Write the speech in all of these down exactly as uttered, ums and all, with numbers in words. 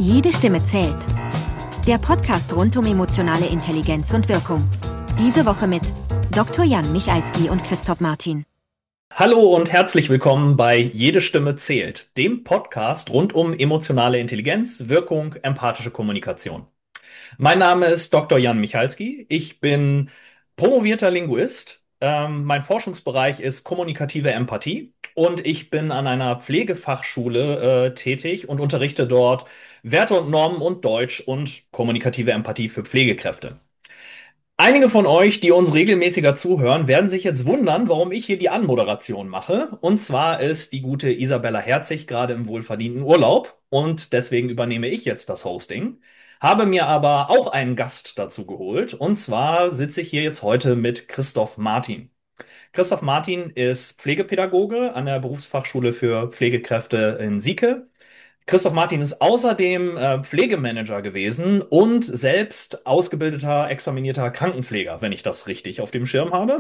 Jede Stimme zählt. Der Podcast rund um emotionale Intelligenz und Wirkung. Diese Woche mit Doktor Jan Michalski und Christoph Martin. Hallo und herzlich willkommen bei Jede Stimme zählt, dem Podcast rund um emotionale Intelligenz, Wirkung, empathische Kommunikation. Mein Name ist Doktor Jan Michalski. Ich bin promovierter Linguist. Ähm, mein Forschungsbereich ist kommunikative Empathie und ich bin an einer Pflegefachschule äh, tätig und unterrichte dort Werte und Normen und Deutsch und kommunikative Empathie für Pflegekräfte. Einige von euch, die uns regelmäßiger zuhören, werden sich jetzt wundern, warum ich hier die Anmoderation mache. Und zwar ist die gute Isabella Herzig gerade im wohlverdienten Urlaub und deswegen übernehme ich jetzt das Hosting. Habe mir aber auch einen Gast dazu geholt und zwar sitze ich hier jetzt heute mit Christoph Martin. Christoph Martin ist Pflegepädagoge an der Berufsfachschule für Pflegekräfte in Sieke. Christoph Martin ist außerdem äh, Pflegemanager gewesen und selbst ausgebildeter, examinierter Krankenpfleger, wenn ich das richtig auf dem Schirm habe.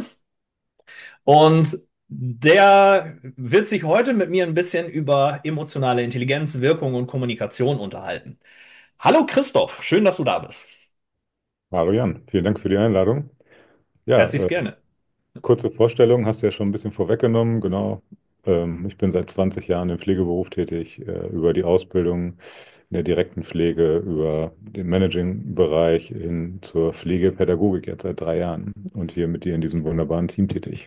Und der wird sich heute mit mir ein bisschen über emotionale Intelligenz, Wirkung und Kommunikation unterhalten. Hallo Christoph, schön, dass du da bist. Hallo Jan, vielen Dank für die Einladung. Ja, Herzlichst äh, gerne. kurze Vorstellung hast du ja schon ein bisschen vorweggenommen. Genau. Ähm, ich bin seit zwanzig Jahren im Pflegeberuf tätig, äh, über die Ausbildung in der direkten Pflege, über den Managing-Bereich hin zur Pflegepädagogik jetzt seit drei Jahren und hier mit dir in diesem wunderbaren Team tätig.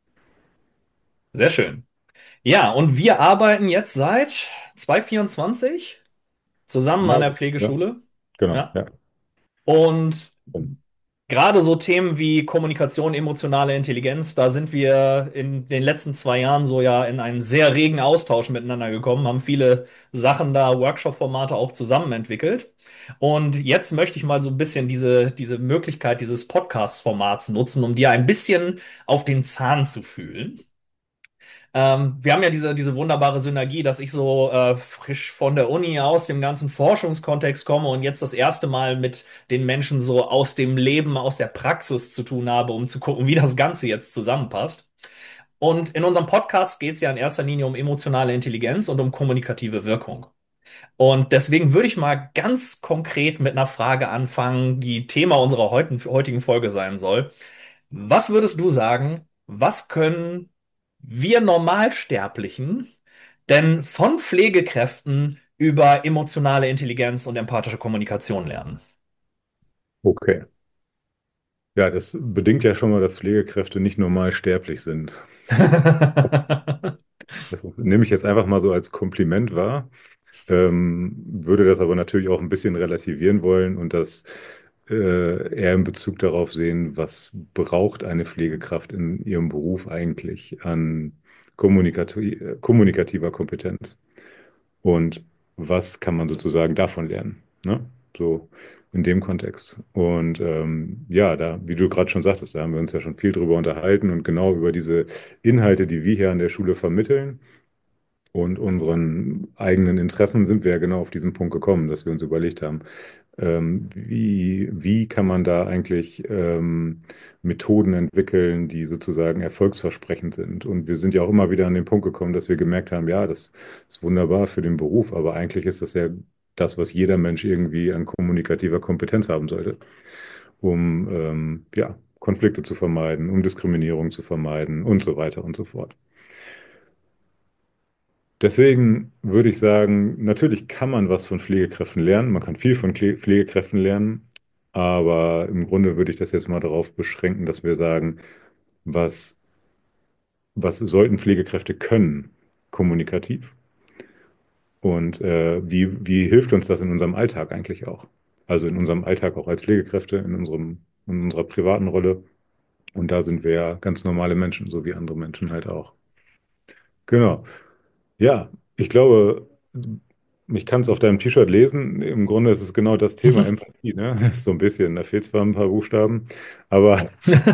Sehr schön. Ja, und wir arbeiten jetzt seit zwanzig vierundzwanzig zusammen an Genau. der Ja, Pflegeschule. genau. Ja. Ja. Und gerade so Themen wie Kommunikation, emotionale Intelligenz, da sind wir in den letzten zwei Jahren so ja in einen sehr regen Austausch miteinander gekommen, haben viele Sachen da, Workshop-Formate auch zusammen entwickelt. Und jetzt möchte ich mal so ein bisschen diese, diese Möglichkeit dieses Podcast-Formats nutzen, um dir ein bisschen auf den Zahn zu fühlen. Ähm, wir haben ja diese, diese wunderbare Synergie, dass ich so äh, frisch von der Uni aus dem ganzen Forschungskontext komme und jetzt das erste Mal mit den Menschen so aus dem Leben, aus der Praxis zu tun habe, um zu gucken, wie das Ganze jetzt zusammenpasst. Und in unserem Podcast geht es ja in erster Linie um emotionale Intelligenz und um kommunikative Wirkung. Und deswegen würde ich mal ganz konkret mit einer Frage anfangen, die Thema unserer heutigen, heutigen Folge sein soll. Was würdest du sagen, was können wir Normalsterblichen denn von Pflegekräften über emotionale Intelligenz und empathische Kommunikation lernen? Okay. Ja, das bedingt ja schon mal, dass Pflegekräfte nicht normal sterblich sind. Das nehme ich jetzt einfach mal so als Kompliment wahr. Ähm, würde das aber natürlich auch ein bisschen relativieren wollen und das äh, eher in Bezug darauf sehen, was braucht eine Pflegekraft in ihrem Beruf eigentlich an kommunikati äh, kommunikativer Kompetenz und was kann man sozusagen davon lernen, ne? So in dem Kontext. Und ähm, ja, da, wie du gerade schon sagtest, da haben wir uns ja schon viel drüber unterhalten und genau über diese Inhalte, die wir hier an der Schule vermitteln und unseren eigenen Interessen sind wir ja genau auf diesen Punkt gekommen, dass wir uns überlegt haben, ähm, wie, wie kann man da eigentlich ähm, Methoden entwickeln, die sozusagen erfolgsversprechend sind. Und wir sind ja auch immer wieder an den Punkt gekommen, dass wir gemerkt haben, ja, das ist wunderbar für den Beruf, aber eigentlich ist das ja das, was jeder Mensch irgendwie an kommunikativer Kompetenz haben sollte, um ähm, ja, Konflikte zu vermeiden, um Diskriminierung zu vermeiden und so weiter und so fort. Deswegen würde ich sagen, natürlich kann man was von Pflegekräften lernen. Man kann viel von Kle- Pflegekräften lernen. Aber im Grunde würde ich das jetzt mal darauf beschränken, dass wir sagen, was, was sollten Pflegekräfte können, kommunikativ? Und äh, wie, wie hilft uns das in unserem Alltag eigentlich auch? Also in unserem Alltag auch als Pflegekräfte, in unserem, in unserer privaten Rolle. Und da sind wir ja ganz normale Menschen, so wie andere Menschen halt auch. Genau. Ja, ich glaube, ich kann es auf deinem T-Shirt lesen. Im Grunde ist es genau das Thema Empathie, ne? So ein bisschen. Da fehlt zwar ein paar Buchstaben, aber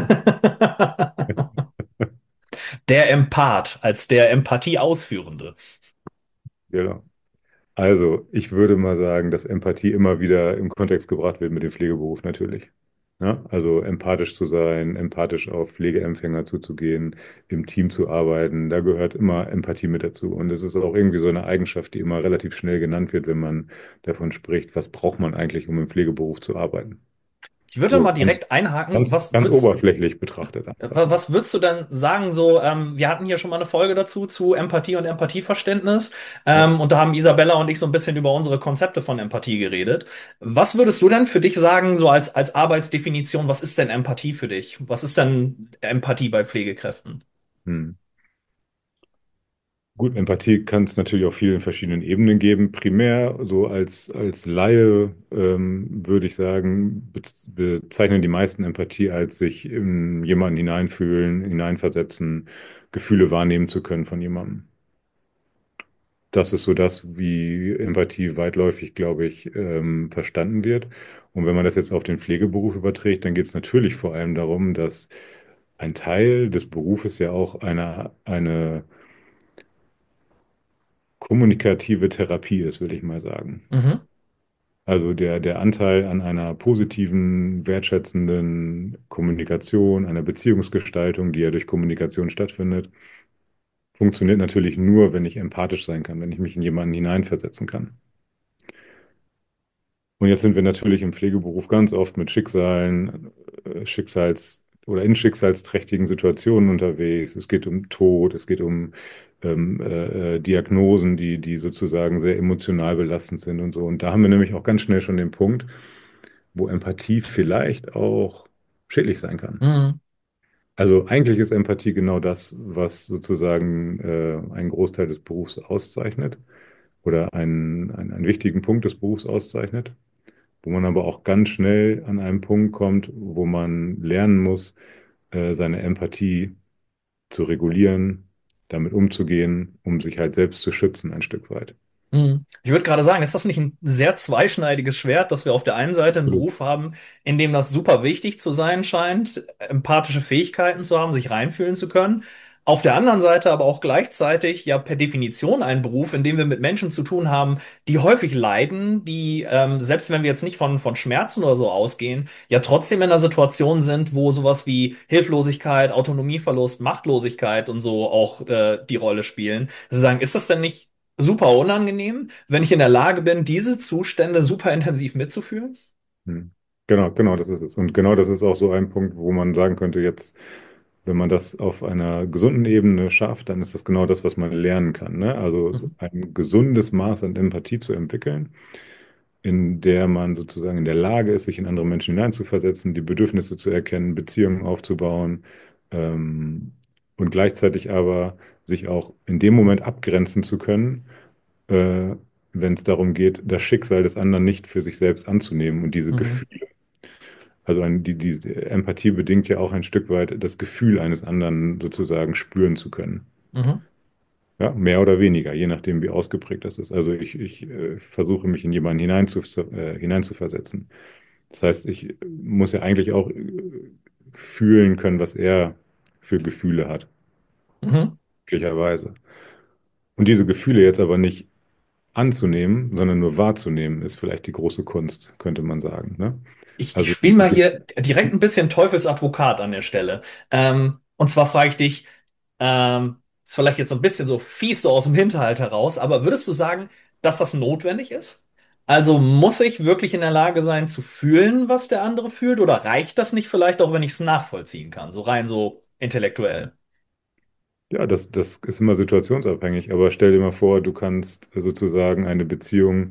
Der Empath als der Empathie-Ausführende. genau. Also, ich würde mal sagen, dass Empathie immer wieder im Kontext gebracht wird mit dem Pflegeberuf natürlich. Ja, also empathisch zu sein, empathisch auf Pflegeempfänger zuzugehen, im Team zu arbeiten, da gehört immer Empathie mit dazu. Und es ist auch irgendwie so eine Eigenschaft, die immer relativ schnell genannt wird, wenn man davon spricht, was braucht man eigentlich, um im Pflegeberuf zu arbeiten. Ich würde So mal ganz, direkt einhaken. ganz, Was ganz würdest, oberflächlich betrachtet einfach. wa- was würdest du denn sagen, so, ähm, wir hatten hier schon mal eine Folge dazu, zu Empathie und Empathieverständnis, Ja. ähm, und da haben Isabella und ich so ein bisschen über unsere Konzepte von Empathie geredet. Was würdest du denn für dich sagen, so als, als Arbeitsdefinition, was ist denn Empathie für dich? Was ist denn Empathie bei Pflegekräften? Hm. Gut, Empathie kann es natürlich auf vielen verschiedenen Ebenen geben. Primär, so als, als Laie, ähm, würde ich sagen, bez- bezeichnen die meisten Empathie als sich in jemanden hineinfühlen, hineinversetzen, Gefühle wahrnehmen zu können von jemandem. Das ist so das, wie Empathie weitläufig, glaube ich, ähm, verstanden wird. Und wenn man das jetzt auf den Pflegeberuf überträgt, dann geht es natürlich vor allem darum, dass ein Teil des Berufes ja auch eine, eine kommunikative Therapie ist, würde ich mal sagen. Mhm. Also der, der Anteil an einer positiven, wertschätzenden Kommunikation, einer Beziehungsgestaltung, die ja durch Kommunikation stattfindet, funktioniert natürlich nur, wenn ich empathisch sein kann, wenn ich mich in jemanden hineinversetzen kann. Und jetzt sind wir natürlich im Pflegeberuf ganz oft mit Schicksalen, äh, Schicksals- oder in schicksalsträchtigen Situationen unterwegs. Es geht um Tod, es geht um ähm, äh, äh, Diagnosen, die, die sozusagen sehr emotional belastend sind und so. Und da haben wir nämlich auch ganz schnell schon den Punkt, wo Empathie vielleicht auch schädlich sein kann. Mhm. Also eigentlich ist Empathie genau das, was sozusagen äh, einen Großteil des Berufs auszeichnet oder einen, einen, einen wichtigen Punkt des Berufs auszeichnet, wo man aber auch ganz schnell an einen Punkt kommt, wo man lernen muss, äh, seine Empathie zu regulieren, damit umzugehen, um sich halt selbst zu schützen ein Stück weit. Mhm. Ich würde gerade sagen, ist das nicht ein sehr zweischneidiges Schwert, dass wir auf der einen Seite einen Absolut. Beruf haben, in dem das super wichtig zu sein scheint, empathische Fähigkeiten zu haben, sich reinfühlen zu können. Auf der anderen Seite aber auch gleichzeitig ja per Definition ein Beruf, in dem wir mit Menschen zu tun haben, die häufig leiden, die, ähm, selbst wenn wir jetzt nicht von, von Schmerzen oder so ausgehen, ja trotzdem in einer Situation sind, wo sowas wie Hilflosigkeit, Autonomieverlust, Machtlosigkeit und so auch äh, die Rolle spielen. Sie sagen, ist das denn nicht super unangenehm, wenn ich in der Lage bin, diese Zustände super intensiv mitzufühlen? Hm. Genau, genau, das ist es. Und genau das ist auch so ein Punkt, wo man sagen könnte, jetzt, wenn man das auf einer gesunden Ebene schafft, dann ist das genau das, was man lernen kann, ne? Also so Mhm. ein gesundes Maß an Empathie zu entwickeln, in der man sozusagen in der Lage ist, sich in andere Menschen hineinzuversetzen, die Bedürfnisse zu erkennen, Beziehungen aufzubauen, ähm, und gleichzeitig aber sich auch in dem Moment abgrenzen zu können, äh, wenn es darum geht, das Schicksal des anderen nicht für sich selbst anzunehmen und diese Mhm. Gefühle. Also ein, die, die Empathie bedingt ja auch ein Stück weit das Gefühl eines anderen sozusagen spüren zu können. Mhm. Ja, mehr oder weniger, je nachdem, wie ausgeprägt das ist. Also ich, ich äh, versuche mich in jemanden hineinzu, äh, hineinzuversetzen. Das heißt, ich muss ja eigentlich auch äh, fühlen können, was er für Gefühle hat, Mhm. möglicherweise. Und diese Gefühle jetzt aber nicht anzunehmen, sondern nur wahrzunehmen, ist vielleicht die große Kunst, könnte man sagen, ne? Ich, ich Also spiele mal hier direkt ein bisschen Teufelsadvokat an der Stelle. Ähm, und zwar frage ich dich, ähm, ist vielleicht jetzt so ein bisschen so fies so aus dem Hinterhalt heraus, aber würdest du sagen, dass das notwendig ist? Also muss ich wirklich in der Lage sein zu fühlen, was der andere fühlt, oder reicht das nicht vielleicht auch, wenn ich es nachvollziehen kann, so rein so intellektuell? ja, das, das ist immer situationsabhängig, aber stell dir mal vor, du kannst sozusagen eine Beziehung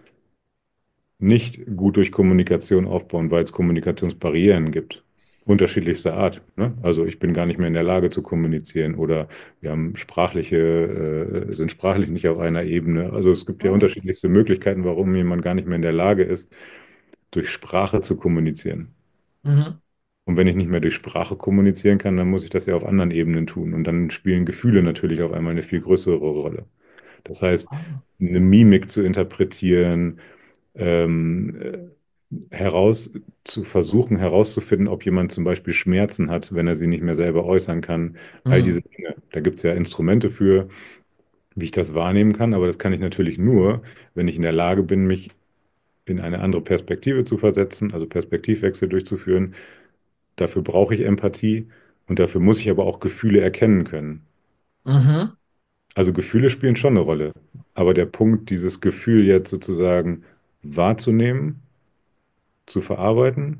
nicht gut durch Kommunikation aufbauen, weil es Kommunikationsbarrieren gibt. Unterschiedlichster Art. Ne? Also ich bin gar nicht mehr in der Lage zu kommunizieren oder wir haben sprachliche, äh, sind sprachlich nicht auf einer Ebene. Also es gibt ja Ah. unterschiedlichste Möglichkeiten, warum jemand gar nicht mehr in der Lage ist, durch Sprache zu kommunizieren. Mhm. Und wenn ich nicht mehr durch Sprache kommunizieren kann, dann muss ich das ja auf anderen Ebenen tun. Und dann spielen Gefühle natürlich auf einmal eine viel größere Rolle. Das heißt, Ah. eine Mimik zu interpretieren, ähm, äh, heraus zu versuchen herauszufinden, ob jemand zum Beispiel Schmerzen hat, wenn er sie nicht mehr selber äußern kann. All diese Mhm. Dinge. Da gibt es ja Instrumente für, wie ich das wahrnehmen kann, aber das kann ich natürlich nur, wenn ich in der Lage bin, mich in eine andere Perspektive zu versetzen, also Perspektivwechsel durchzuführen. Dafür brauche ich Empathie und dafür muss ich aber auch Gefühle erkennen können. Mhm. Also Gefühle spielen schon eine Rolle, aber der Punkt, dieses Gefühl jetzt sozusagen wahrzunehmen, zu verarbeiten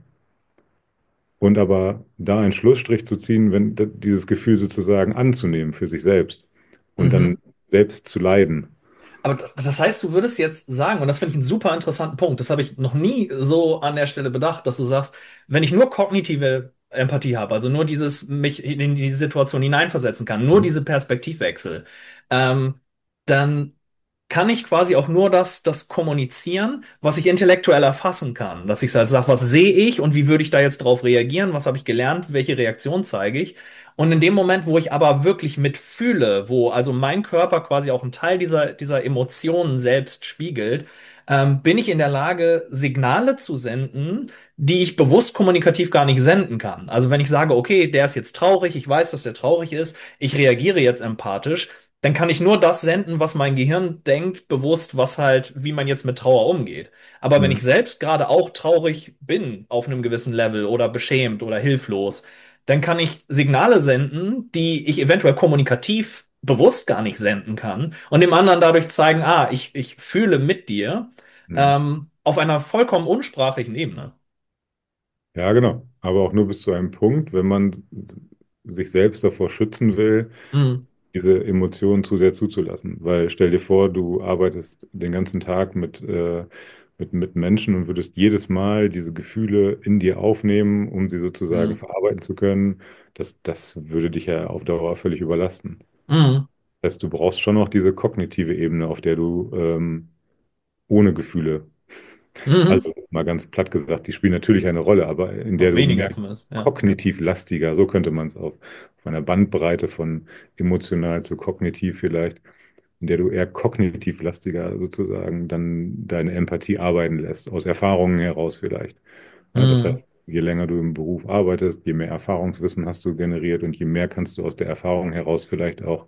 und aber da einen Schlussstrich zu ziehen, wenn d- dieses Gefühl sozusagen anzunehmen für sich selbst und dann Mhm. selbst zu leiden. Aber das, das heißt, du würdest jetzt sagen, und das finde ich einen super interessanten Punkt, das habe ich noch nie so an der Stelle bedacht, dass du sagst, wenn ich nur kognitive Empathie habe, also nur dieses mich in die Situation hineinversetzen kann, nur Hm? diese Perspektivwechsel, ähm, dann kann ich quasi auch nur das, das kommunizieren, was ich intellektuell erfassen kann. Dass ich halt sage, was sehe ich und wie würde ich da jetzt drauf reagieren, was habe ich gelernt, welche Reaktion zeige ich. Und in dem Moment, wo ich aber wirklich mitfühle, wo also mein Körper quasi auch einen Teil dieser, dieser Emotionen selbst spiegelt, ähm, bin ich in der Lage, Signale zu senden, die ich bewusst kommunikativ gar nicht senden kann. Also wenn ich sage, okay, der ist jetzt traurig, ich weiß, dass der traurig ist, ich reagiere jetzt empathisch, dann kann ich nur das senden, was mein Gehirn denkt, bewusst, was halt, wie man jetzt mit Trauer umgeht. Aber wenn Hm. ich selbst gerade auch traurig bin auf einem gewissen Level oder beschämt oder hilflos, dann kann ich Signale senden, die ich eventuell kommunikativ bewusst gar nicht senden kann und dem anderen dadurch zeigen, ah, ich, ich fühle mit dir, Hm. ähm, auf einer vollkommen unsprachlichen Ebene. Ja, genau. Aber auch nur bis zu einem Punkt, wenn man s- sich selbst davor schützen will, Mhm. diese Emotionen zu sehr zuzulassen. Weil stell dir vor, du arbeitest den ganzen Tag mit, äh, mit, mit Menschen und würdest jedes Mal diese Gefühle in dir aufnehmen, um sie sozusagen Mhm. verarbeiten zu können. Das, das würde dich ja auf Dauer völlig überlasten. Mhm. Das heißt, du brauchst schon noch diese kognitive Ebene, auf der du ähm, ohne Gefühle, Mhm. also mal ganz platt gesagt, die spielen natürlich eine Rolle, aber in der Noch du weniger mehr zumindest, ja. kognitiv lastiger, so könnte man es auf, auf einer Bandbreite von emotional zu kognitiv vielleicht, in der du eher kognitiv lastiger sozusagen dann deine Empathie arbeiten lässt, aus Erfahrungen heraus vielleicht. Ja, das Mhm. heißt, je länger du im Beruf arbeitest, je mehr Erfahrungswissen hast du generiert und je mehr kannst du aus der Erfahrung heraus vielleicht auch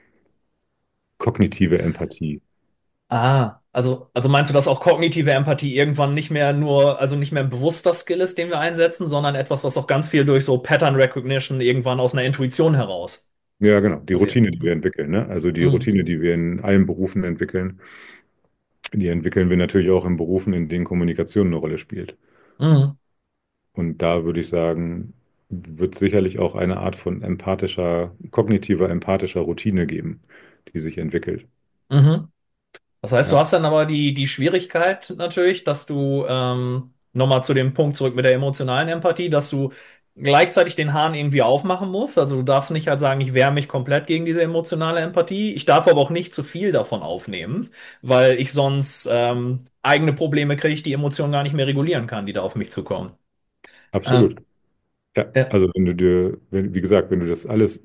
kognitive Empathie. Ah, also, also meinst du, dass auch kognitive Empathie irgendwann nicht mehr nur, also nicht mehr ein bewusster Skill ist, den wir einsetzen, sondern etwas, was auch ganz viel durch so Pattern Recognition irgendwann aus einer Intuition heraus Ja, genau, die passiert? Routine, die wir Mhm. entwickeln, ne? Also die Mhm. Routine, die wir in allen Berufen entwickeln, die entwickeln wir natürlich auch in Berufen, in denen Kommunikation eine Rolle spielt. Mhm. Und da würde ich sagen, wird sicherlich auch eine Art von empathischer, kognitiver, empathischer Routine geben, die sich entwickelt. Mhm. Das heißt, du Ja, hast dann aber die, die Schwierigkeit natürlich, dass du, ähm, nochmal zu dem Punkt zurück mit der emotionalen Empathie, dass du gleichzeitig den Hahn irgendwie aufmachen musst. Also du darfst nicht halt sagen, ich wehre mich komplett gegen diese emotionale Empathie. Ich darf aber auch nicht zu viel davon aufnehmen, weil ich sonst ähm, eigene Probleme kriege, ich die Emotionen gar nicht mehr regulieren kann, die da auf mich zukommen. Ähm, absolut. Ja, ja. also wenn du dir, wenn, wie gesagt, wenn du das alles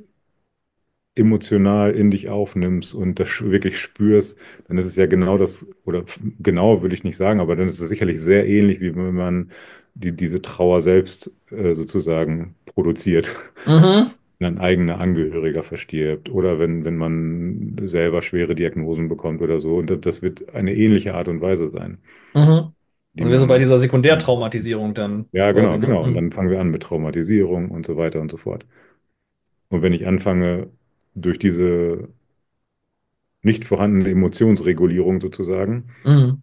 emotional in dich aufnimmst und das sch- wirklich spürst, dann ist es ja genau das, oder f- genau würde ich nicht sagen, aber dann ist es sicherlich sehr ähnlich, wie wenn man die, diese Trauer selbst äh, sozusagen produziert, Mhm. wenn ein eigener Angehöriger verstirbt oder wenn, wenn man selber schwere Diagnosen bekommt oder so. Und das, das wird eine ähnliche Art und Weise sein, Mhm. die Also wir sind bei man. dieser Sekundärtraumatisierung dann Ja, quasi, genau, ne? genau. Und Mhm. dann fangen wir an mit Traumatisierung und so weiter und so fort. Und wenn ich anfange, durch diese nicht vorhandene Emotionsregulierung sozusagen, Mhm.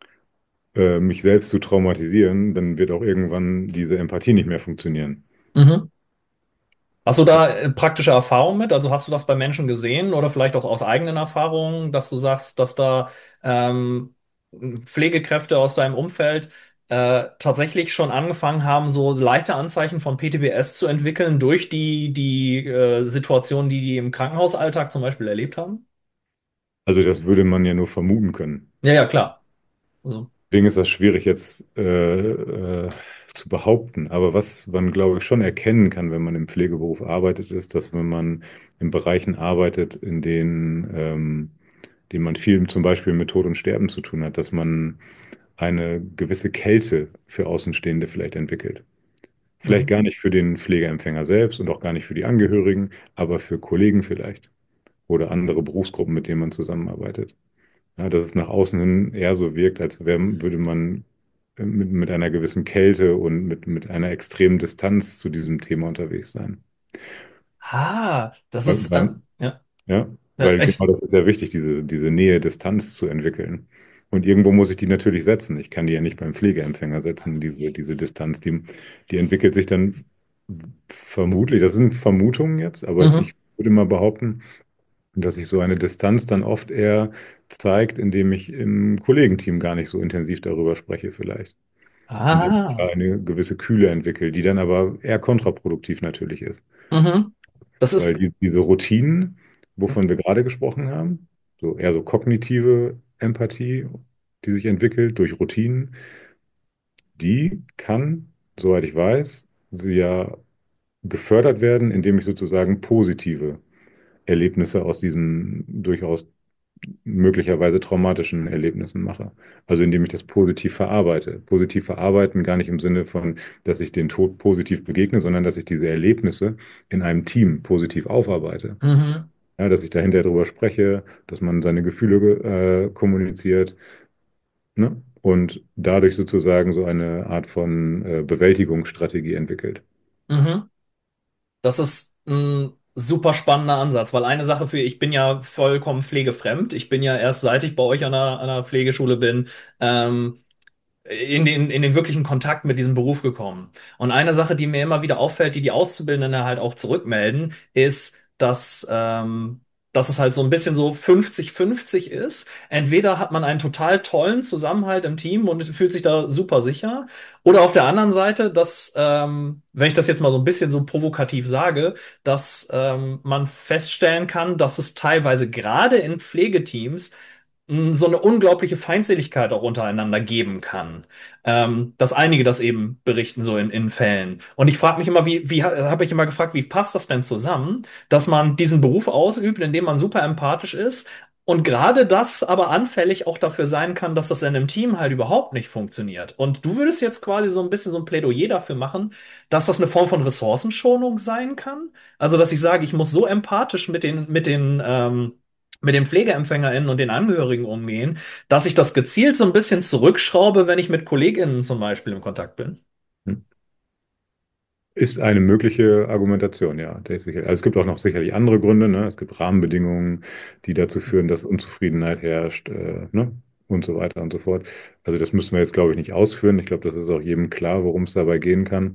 äh, mich selbst zu traumatisieren, dann wird auch irgendwann diese Empathie nicht mehr funktionieren. Mhm. Hast du da äh, praktische Erfahrungen mit? Also hast du das bei Menschen gesehen oder vielleicht auch aus eigenen Erfahrungen, dass du sagst, dass da ähm, Pflegekräfte aus deinem Umfeld äh, tatsächlich schon angefangen haben, so leichte Anzeichen von P T B S zu entwickeln durch die, die äh, Situation, die die im Krankenhausalltag zum Beispiel erlebt haben? Also das würde man ja nur vermuten können. Ja, ja, klar. Also, Deswegen ist das schwierig jetzt äh, äh, zu behaupten. Aber was man, glaube ich, schon erkennen kann, wenn man im Pflegeberuf arbeitet, ist, dass wenn man in Bereichen arbeitet, in denen, ähm, denen man viel zum Beispiel mit Tod und Sterben zu tun hat, dass man eine gewisse Kälte für Außenstehende vielleicht entwickelt. Vielleicht mhm. gar nicht für den Pflegeempfänger selbst und auch gar nicht für die Angehörigen, aber für Kollegen vielleicht oder andere Berufsgruppen, mit denen man zusammenarbeitet. Ja, dass es nach außen hin eher so wirkt, als wär, würde man äh, mit, mit einer gewissen Kälte und mit, mit einer extremen Distanz zu diesem Thema unterwegs sein. Ah, das Weil, ist, weil, ähm, ja, ja, ja, weil genau ich, das ist sehr wichtig, diese, diese Nähe-Distanz zu entwickeln. Und irgendwo muss ich die natürlich setzen. Ich kann die ja nicht beim Pflegeempfänger setzen, diese, diese Distanz. Die, die entwickelt sich dann vermutlich, das sind Vermutungen jetzt, aber mhm. ich würde mal behaupten, dass sich so eine Distanz dann oft eher zeigt, indem ich im Kollegenteam gar nicht so intensiv darüber spreche vielleicht. Indem ich da Ah, eine gewisse Kühle entwickle, die dann aber eher kontraproduktiv natürlich ist. mhm. Das Weil ist, die, diese Routinen, wovon wir gerade gesprochen haben, so eher so kognitive Empathie, die sich entwickelt durch Routinen, die kann, soweit ich weiß, sie ja gefördert werden, indem ich sozusagen positive Erlebnisse aus diesen durchaus möglicherweise traumatischen Erlebnissen mache. Also indem ich das positiv verarbeite. Positiv verarbeiten gar nicht im Sinne von, dass ich den Tod positiv begegne, sondern dass ich diese Erlebnisse in einem Team positiv aufarbeite. mhm. Ja, dass ich da hinterher drüber spreche, dass man seine Gefühle äh, kommuniziert, ne? Und dadurch sozusagen so eine Art von äh, Bewältigungsstrategie entwickelt. Mhm. Das ist ein super spannender Ansatz, weil eine Sache für, ich bin ja vollkommen pflegefremd. Ich bin ja erst seit ich bei euch an der, an der Pflegeschule bin, ähm, in den, in den wirklichen Kontakt mit diesem Beruf gekommen. Und eine Sache, die mir immer wieder auffällt, die die Auszubildenden halt auch zurückmelden, ist, dass, ähm, dass es halt so ein bisschen so fünfzig fünfzig ist. Entweder hat man einen total tollen Zusammenhalt im Team und fühlt sich da super sicher. Oder auf der anderen Seite, dass, ähm, wenn ich das jetzt mal so ein bisschen so provokativ sage, dass ähm, man feststellen kann, dass es teilweise gerade in Pflegeteams mh, so eine unglaubliche Feindseligkeit auch untereinander geben kann. Ähm, dass einige das eben berichten, so in, in Fällen. Und ich frage mich immer, wie, wie habe ich immer gefragt, wie passt das denn zusammen, dass man diesen Beruf ausübt, in dem man super empathisch ist und gerade das aber anfällig auch dafür sein kann, dass das in einem Team halt überhaupt nicht funktioniert. Und du würdest jetzt quasi so ein bisschen so ein Plädoyer dafür machen, dass das eine Form von Ressourcenschonung sein kann? Also, dass ich sage, ich muss so empathisch mit den, mit den, ähm, mit den PflegeempfängerInnen und den Angehörigen umgehen, dass ich das gezielt so ein bisschen zurückschraube, wenn ich mit KollegInnen zum Beispiel im Kontakt bin. Hm. Ist eine mögliche Argumentation, ja. Der ist sicher. Also es gibt auch noch sicherlich andere Gründe, ne? Es gibt Rahmenbedingungen, die dazu führen, dass Unzufriedenheit herrscht, äh, ne? Und so weiter und so fort. Also das müssen wir jetzt, glaube ich, nicht ausführen. Ich glaube, das ist auch jedem klar, worum es dabei gehen kann.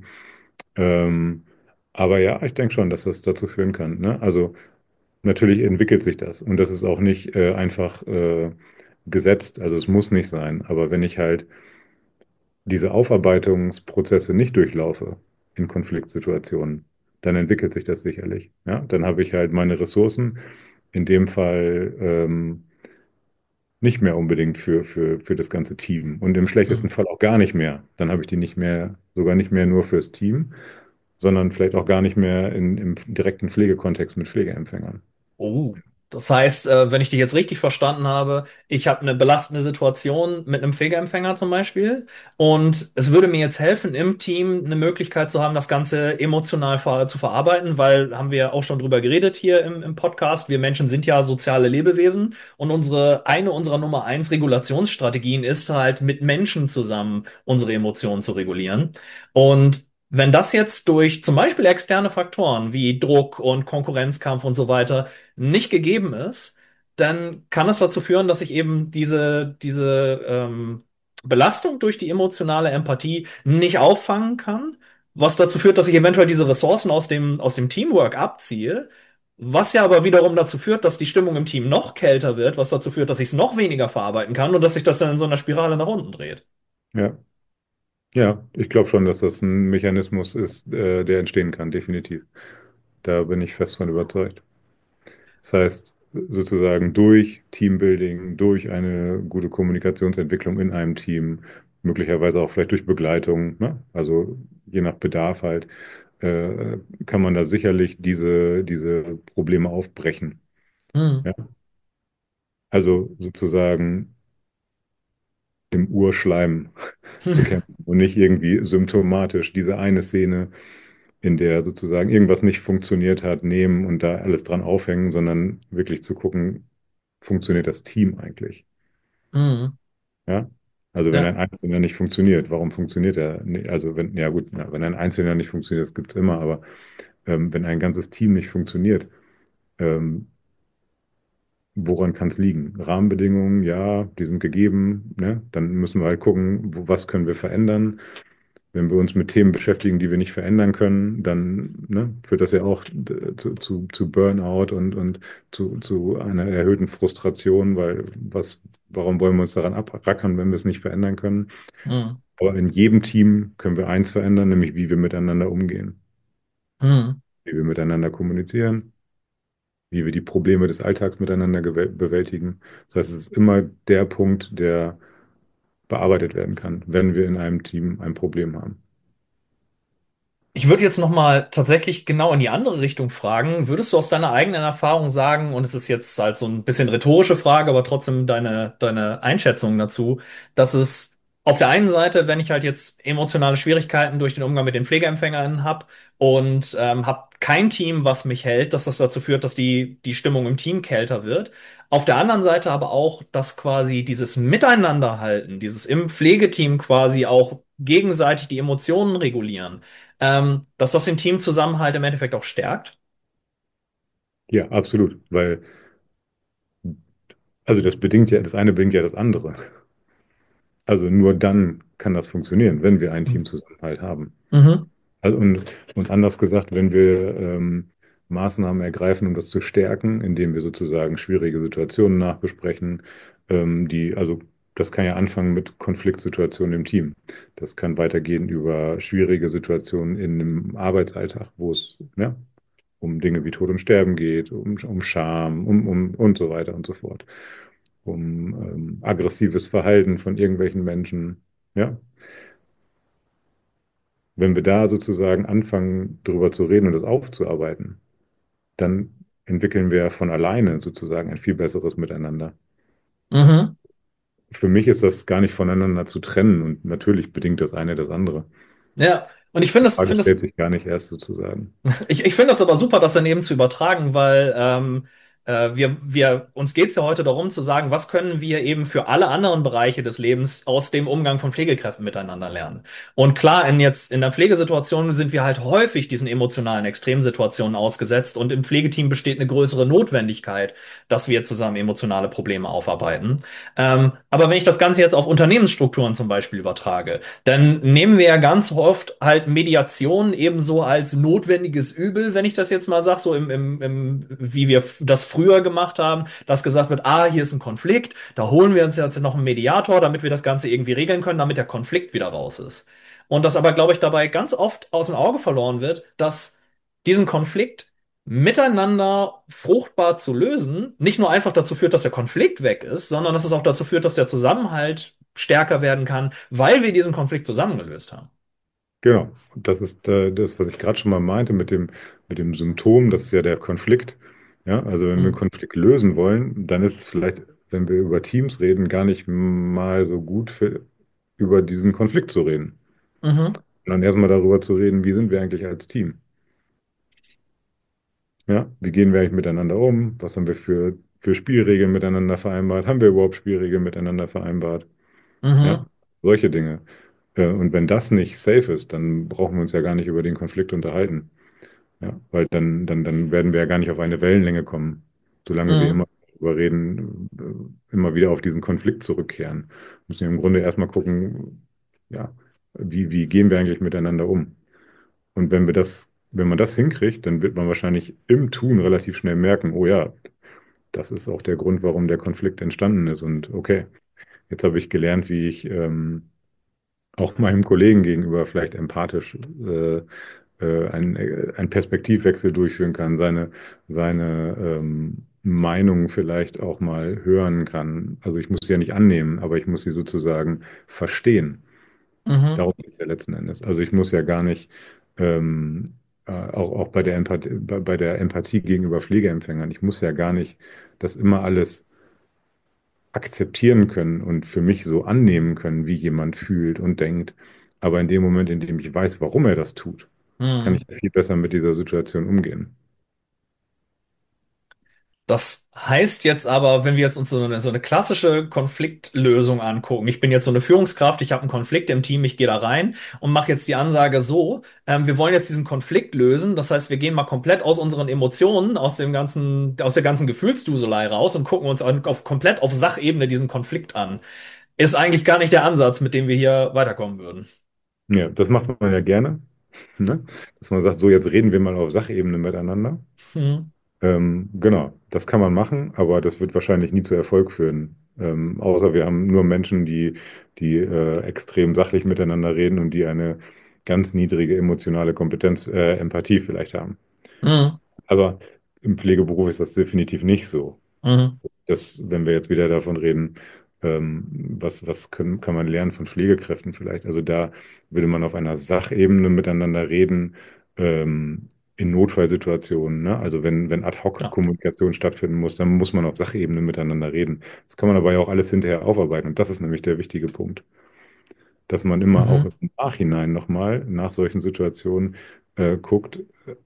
Ähm, aber ja, ich denke schon, dass das dazu führen kann, ne? Also natürlich entwickelt sich das und das ist auch nicht äh, einfach äh, gesetzt. Also es muss nicht sein. Aber wenn ich halt diese Aufarbeitungsprozesse nicht durchlaufe in Konfliktsituationen, dann entwickelt sich das sicherlich. Ja? Dann habe ich halt meine Ressourcen, in dem Fall ähm, nicht mehr unbedingt für, für, für das ganze Team und im schlechtesten Hm. Fall auch gar nicht mehr. Dann habe ich die nicht mehr, sogar nicht mehr nur fürs Team, sondern vielleicht auch gar nicht mehr in, im direkten Pflegekontext mit Pflegeempfängern. Oh. Das heißt, äh, wenn ich dich jetzt richtig verstanden habe, ich habe eine belastende Situation mit einem Pflegeempfänger zum Beispiel und es würde mir jetzt helfen, im Team eine Möglichkeit zu haben, das Ganze emotional ver zu verarbeiten, weil haben wir auch schon drüber geredet hier im, im Podcast. Wir Menschen sind ja soziale Lebewesen und unsere eine unserer Nummer eins Regulationsstrategien ist halt mit Menschen zusammen unsere Emotionen zu regulieren. Und wenn das jetzt durch zum Beispiel externe Faktoren wie Druck und Konkurrenzkampf und so weiter nicht gegeben ist, dann kann es dazu führen, dass ich eben diese, diese ähm, Belastung durch die emotionale Empathie nicht auffangen kann, was dazu führt, dass ich eventuell diese Ressourcen aus dem, aus dem Teamwork abziehe, was ja aber wiederum dazu führt, dass die Stimmung im Team noch kälter wird, was dazu führt, dass ich es noch weniger verarbeiten kann und dass sich das dann in so einer Spirale nach unten dreht. Ja, ja, ich glaube schon, dass das ein Mechanismus ist, äh, der entstehen kann, definitiv. Da bin ich fest von überzeugt. Das heißt, sozusagen durch Teambuilding, durch eine gute Kommunikationsentwicklung in einem Team, möglicherweise auch vielleicht durch Begleitung, ne? Also je nach Bedarf halt, äh, kann man da sicherlich diese, diese Probleme aufbrechen. Hm. Ja? Also sozusagen im Urschleim bekämpfen und nicht irgendwie symptomatisch diese eine Szene, in der sozusagen irgendwas nicht funktioniert hat, nehmen und da alles dran aufhängen, sondern wirklich zu gucken, funktioniert das Team eigentlich? Hm. Ja? Also wenn ein Ja. Einzelner nicht funktioniert, warum funktioniert er? nicht? Also wenn, ja gut, ja, wenn ein Einzelner nicht funktioniert, das gibt es immer, aber ähm, wenn ein ganzes Team nicht funktioniert, ähm, woran kann es liegen? Rahmenbedingungen, ja, die sind gegeben, ne? Dann müssen wir halt gucken, wo, was können wir verändern. Wenn wir uns mit Themen beschäftigen, die wir nicht verändern können, dann ne, führt das ja auch äh, zu, zu, zu Burnout und, und zu, zu einer erhöhten Frustration, weil was, warum wollen wir uns daran abrackern, wenn wir es nicht verändern können? Mhm. Aber in jedem Team können wir eins verändern, nämlich wie wir miteinander umgehen, Mhm. wie wir miteinander kommunizieren, wie wir die Probleme des Alltags miteinander gewäl- bewältigen. Das heißt, es ist immer der Punkt, der bearbeitet werden kann, wenn wir in einem Team ein Problem haben. Ich würde jetzt noch mal tatsächlich genau in die andere Richtung fragen. Würdest du aus deiner eigenen Erfahrung sagen, und es ist jetzt halt so ein bisschen rhetorische Frage, aber trotzdem deine, deine Einschätzung dazu, dass es auf der einen Seite, wenn ich halt jetzt emotionale Schwierigkeiten durch den Umgang mit den Pflegeempfängern habe und ähm, habe kein Team, was mich hält, dass das dazu führt, dass die, die Stimmung im Team kälter wird. Auf der anderen Seite aber auch, dass quasi dieses Miteinanderhalten, dieses im Pflegeteam quasi auch gegenseitig die Emotionen regulieren, ähm, dass das den Teamzusammenhalt im Endeffekt auch stärkt. Ja, absolut, weil also das bedingt ja, das eine bedingt ja das andere. Also nur dann kann das funktionieren, wenn wir einen Teamzusammenhalt haben. Mhm. Also und, und anders gesagt, wenn wir ähm, Maßnahmen ergreifen, um das zu stärken, indem wir sozusagen schwierige Situationen nachbesprechen, ähm, die, also das kann ja anfangen mit Konfliktsituationen im Team. Das kann weitergehen über schwierige Situationen in dem Arbeitsalltag, wo es ja, um Dinge wie Tod und Sterben geht, um, um Scham, um, um und so weiter und so fort, um ähm, aggressives Verhalten von irgendwelchen Menschen. Ja, wenn wir da sozusagen anfangen, drüber zu reden und das aufzuarbeiten, dann entwickeln wir von alleine sozusagen ein viel besseres Miteinander. Mhm. Für mich ist das gar nicht voneinander zu trennen und natürlich bedingt das eine das andere. Ja, und ich finde Die es, Frage finde stellt es sich gar nicht erst sozusagen. Ich, ich finde das aber super, das daneben zu übertragen, weil ähm, äh, wir, wir, uns geht es ja heute darum zu sagen, was können wir eben für alle anderen Bereiche des Lebens aus dem Umgang von Pflegekräften miteinander lernen. Und klar, in jetzt in der Pflegesituation sind wir halt häufig diesen emotionalen Extremsituationen ausgesetzt und im Pflegeteam besteht eine größere Notwendigkeit, dass wir zusammen emotionale Probleme aufarbeiten. Ähm, aber wenn ich das Ganze jetzt auf Unternehmensstrukturen zum Beispiel übertrage, dann nehmen wir ja ganz oft halt Mediation ebenso als notwendiges Übel, wenn ich das jetzt mal sage, so im, im, im, wie wir f- das früher gemacht haben, dass gesagt wird, ah, hier ist ein Konflikt, da holen wir uns jetzt noch einen Mediator, damit wir das Ganze irgendwie regeln können, damit der Konflikt wieder raus ist. Und das aber, glaube ich, dabei ganz oft aus dem Auge verloren wird, dass diesen Konflikt miteinander fruchtbar zu lösen, nicht nur einfach dazu führt, dass der Konflikt weg ist, sondern dass es auch dazu führt, dass der Zusammenhalt stärker werden kann, weil wir diesen Konflikt zusammengelöst haben. Genau. Und das ist äh, das, was ich gerade schon mal meinte mit dem, mit dem Symptom, das ist ja der Konflikt. Ja, also wenn wir einen Mhm. Konflikt lösen wollen, dann ist es vielleicht, wenn wir über Teams reden, gar nicht mal so gut für, über diesen Konflikt zu reden. Mhm. Und dann erstmal darüber zu reden, wie sind wir eigentlich als Team? Ja, wie gehen wir eigentlich miteinander um? Was haben wir für, für Spielregeln miteinander vereinbart? Haben wir überhaupt Spielregeln miteinander vereinbart? Ja, Mhm. solche Dinge. Äh, Und wenn das nicht safe ist, dann brauchen wir uns ja gar nicht über den Konflikt unterhalten. Ja, weil dann, dann, dann werden wir ja gar nicht auf eine Wellenlänge kommen, solange wir Mhm. immer darüber reden, äh, immer wieder auf diesen Konflikt zurückkehren. Müssen wir im Grunde erstmal gucken, ja, wie, wie gehen wir eigentlich miteinander um? Und wenn wir das, wenn man das hinkriegt, dann wird man wahrscheinlich im Tun relativ schnell merken, oh ja, das ist auch der Grund, warum der Konflikt entstanden ist. Und okay, jetzt habe ich gelernt, wie ich ähm, auch meinem Kollegen gegenüber vielleicht empathisch äh, äh, einen, äh, einen Perspektivwechsel durchführen kann, seine, seine ähm, Meinung vielleicht auch mal hören kann. Also ich muss sie ja nicht annehmen, aber ich muss sie sozusagen verstehen. Mhm. Darum geht es ja letzten Endes. Also ich muss ja gar nicht, ähm, äh, auch, auch bei der Empathie, bei, bei der Empathie gegenüber Pflegeempfängern, ich muss ja gar nicht das immer alles akzeptieren können und für mich so annehmen können, wie jemand fühlt und denkt. Aber in dem Moment, in dem ich weiß, warum er das tut, kann ich Mhm. viel besser mit dieser Situation umgehen. Das heißt jetzt aber, wenn wir jetzt uns so eine, so eine klassische Konfliktlösung angucken, ich bin jetzt so eine Führungskraft, ich habe einen Konflikt im Team, ich gehe da rein und mache jetzt die Ansage so, ähm, wir wollen jetzt diesen Konflikt lösen, das heißt, wir gehen mal komplett aus unseren Emotionen, aus dem ganzen, aus der ganzen Gefühlsduselei raus und gucken uns auf, auf komplett auf Sachebene diesen Konflikt an. Ist eigentlich gar nicht der Ansatz, mit dem wir hier weiterkommen würden. Ja, das macht man ja gerne, ne? Dass man sagt, so jetzt reden wir mal auf Sachebene miteinander. Hm. Ähm, genau, das kann man machen, aber das wird wahrscheinlich nie zu Erfolg führen. Ähm, außer wir haben nur Menschen, die, die äh, extrem sachlich miteinander reden und die eine ganz niedrige emotionale Kompetenz, äh, Empathie vielleicht haben. Hm. Aber im Pflegeberuf ist das definitiv nicht so. Hm. Das, wenn wir jetzt wieder davon reden, ähm, was, was können, kann man lernen von Pflegekräften vielleicht? Also da würde man auf einer Sachebene miteinander reden, ähm, in Notfallsituationen, ne? Also wenn, wenn Ja. Ad-hoc-Kommunikation stattfinden muss, dann muss man auf Sachebene miteinander reden. Das kann man aber ja auch alles hinterher aufarbeiten. Und das ist nämlich der wichtige Punkt, dass man immer auch Mhm. im Nachhinein nochmal nach solchen Situationen äh, guckt,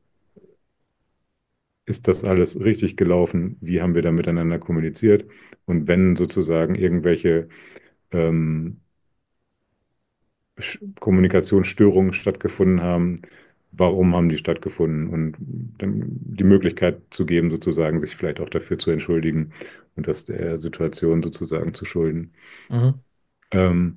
ist das alles richtig gelaufen? Wie haben wir da miteinander kommuniziert? Und wenn sozusagen irgendwelche ähm, Sch- Kommunikationsstörungen stattgefunden haben, warum haben die stattgefunden? Und dann die Möglichkeit zu geben, sozusagen sich vielleicht auch dafür zu entschuldigen und das der Situation sozusagen zu schulden. Mhm. Ähm,